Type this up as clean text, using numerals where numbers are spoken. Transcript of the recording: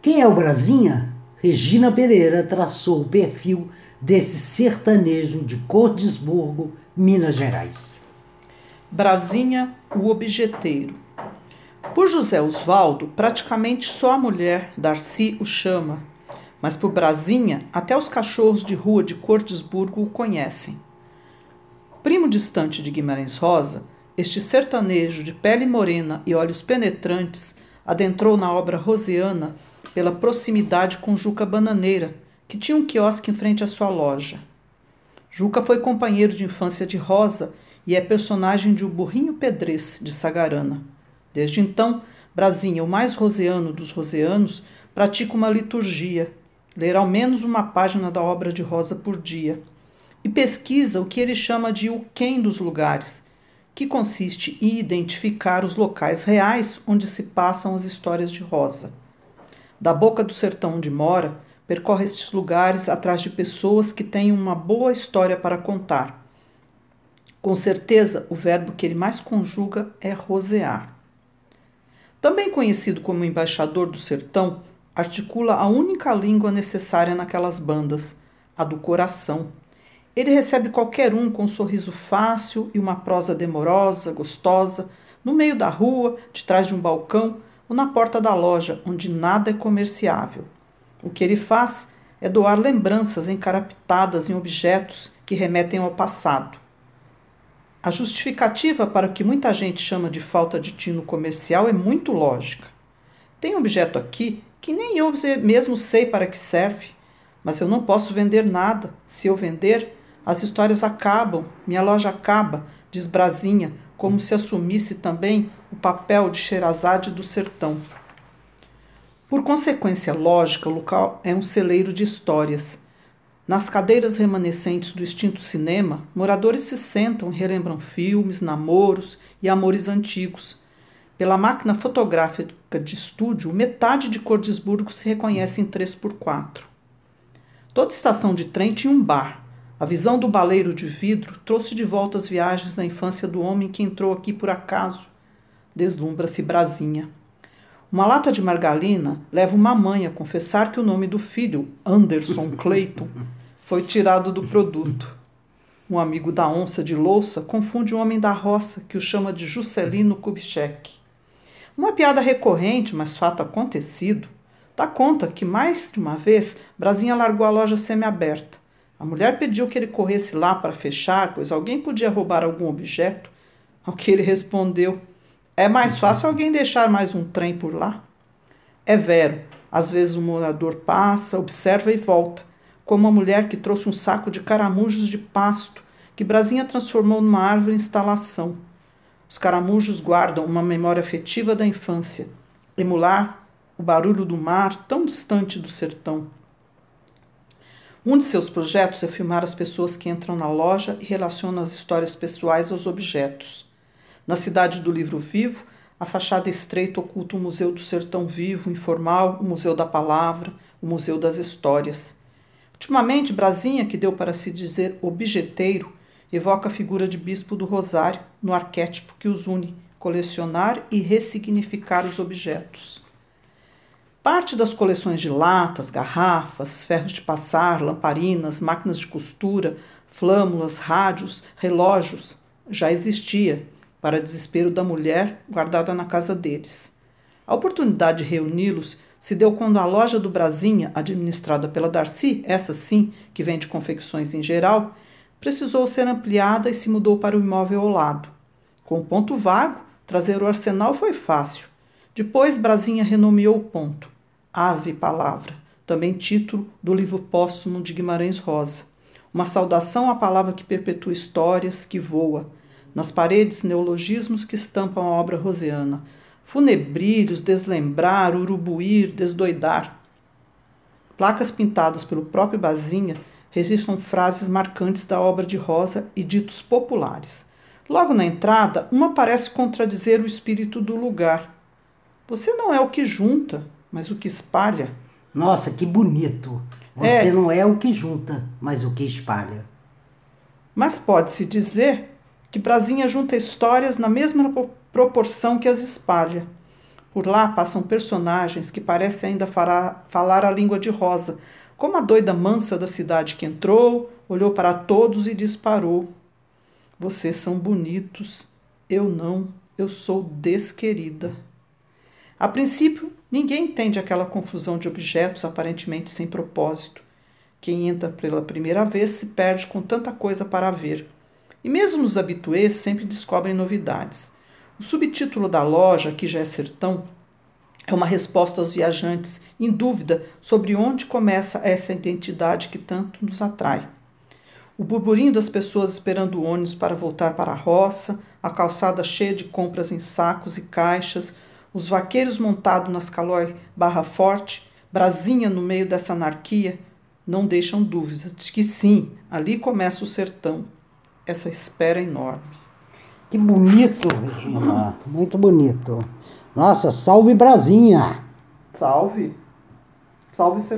Quem é o Brasinha? Regina Pereira traçou o perfil desse sertanejo de Cordisburgo, Minas Gerais. Brasinha, o objeteiro. Por José Osvaldo, praticamente só a mulher, Darcy, o chama, mas por Brasinha, até os cachorros de rua de Cordisburgo o conhecem. Primo distante de Guimarães Rosa, este sertanejo de pele morena e olhos penetrantes adentrou na obra rosiana pela proximidade com Juca Bananeira, que tinha um quiosque em frente à sua loja. Juca foi companheiro de infância de Rosa e é personagem de O Burrinho Pedrez, de Sagarana. Desde então, Brasinha, o mais roseano dos roseanos, pratica uma liturgia, ler ao menos uma página da obra de Rosa por dia, e pesquisa o que ele chama de o quem dos lugares, que consiste em identificar os locais reais onde se passam as histórias de Rosa. Da boca do sertão onde mora, percorre estes lugares atrás de pessoas que têm uma boa história para contar. Com certeza, o verbo que ele mais conjuga é rosear. Também conhecido como embaixador do sertão, articula a única língua necessária naquelas bandas, a do coração. Ele recebe qualquer um com um sorriso fácil e uma prosa demorosa, gostosa, no meio da rua, de trás de um balcão ou na porta da loja, onde nada é comerciável. O que ele faz é doar lembranças encarapitadas em objetos que remetem ao passado. A justificativa para o que muita gente chama de falta de tino comercial é muito lógica. Tem um objeto aqui que nem eu mesmo sei para que serve, mas eu não posso vender nada. Se eu vender, as histórias acabam, minha loja acaba, diz Brasinha, como se assumisse também o papel de Sherazade do sertão. Por consequência lógica, o local é um celeiro de histórias. Nas cadeiras remanescentes do extinto cinema, moradores se sentam e relembram filmes, namoros e amores antigos. Pela máquina fotográfica de estúdio, metade de Cordisburgo se reconhece em 3x4. Toda estação de trem tinha um bar. A visão do baleiro de vidro trouxe de volta as viagens da infância do homem que entrou aqui por acaso. Deslumbra-se Brasinha. Uma lata de margarina leva uma mãe a confessar que o nome do filho, Anderson Clayton, foi tirado do produto. Um amigo da onça de louça confunde o homem da roça, que o chama de Juscelino Kubitschek. Uma piada recorrente, mas fato acontecido, dá conta que mais de uma vez Brasinha largou a loja semi-aberta. A mulher pediu que ele corresse lá para fechar, pois alguém podia roubar algum objeto. Ao que ele respondeu: é mais fácil alguém deixar mais um trem por lá. É vero, às vezes o morador passa, observa e volta, como a mulher que trouxe um saco de caramujos de pasto, que Brasinha transformou numa árvore instalação. Os caramujos guardam uma memória afetiva da infância, emular o barulho do mar tão distante do sertão. Um de seus projetos é filmar as pessoas que entram na loja e relacionam as histórias pessoais aos objetos. Na cidade do livro vivo, a fachada estreita oculta o Museu do Sertão Vivo, informal, o Museu da Palavra, o Museu das Histórias. Ultimamente, Brasinha, que deu para se dizer objeteiro, evoca a figura de Bispo do Rosário, no arquétipo que os une, colecionar e ressignificar os objetos. Parte das coleções de latas, garrafas, ferros de passar, lamparinas, máquinas de costura, flâmulas, rádios, relógios já existia, para desespero da mulher guardada na casa deles. A oportunidade de reuni-los se deu quando a loja do Brasinha, administrada pela Darcy, essa sim, que vende confecções em geral, precisou ser ampliada e se mudou para o imóvel ao lado. Com o ponto vago, trazer o arsenal foi fácil. Depois, Brasinha renomeou o ponto. Ave Palavra, também título do livro póstumo de Guimarães Rosa. Uma saudação à palavra que perpetua histórias, que voa. Nas paredes, neologismos que estampam a obra rosiana. Funebrílios, deslembrar, urubuir, desdoidar. Placas pintadas pelo próprio Brasinha registram frases marcantes da obra de Rosa e ditos populares. Logo na entrada, uma parece contradizer o espírito do lugar. Você não é o que junta, mas o que espalha. Nossa, que bonito! Você não é o que junta, mas o que espalha. Mas pode-se dizer que Brasinha junta histórias na mesma proporção que as espalha. Por lá passam personagens que parecem ainda falar a língua de Rosa, como a doida mansa da cidade que entrou, olhou para todos e disparou. Vocês são bonitos, eu não, eu sou desquerida. A princípio, ninguém entende aquela confusão de objetos aparentemente sem propósito. Quem entra pela primeira vez se perde com tanta coisa para ver. E mesmo os habituês sempre descobrem novidades. O subtítulo da loja, que já é sertão, é uma resposta aos viajantes em dúvida sobre onde começa essa identidade que tanto nos atrai. O burburinho das pessoas esperando o ônibus para voltar para a roça, a calçada cheia de compras em sacos e caixas, os vaqueiros montados nas Calói Barra Forte, Brasília no meio dessa anarquia, não deixam dúvidas de que sim, ali começa o sertão. Essa espera enorme. Que bonito, Regina. Muito bonito. Nossa, salve Brasinha! Salve! Salve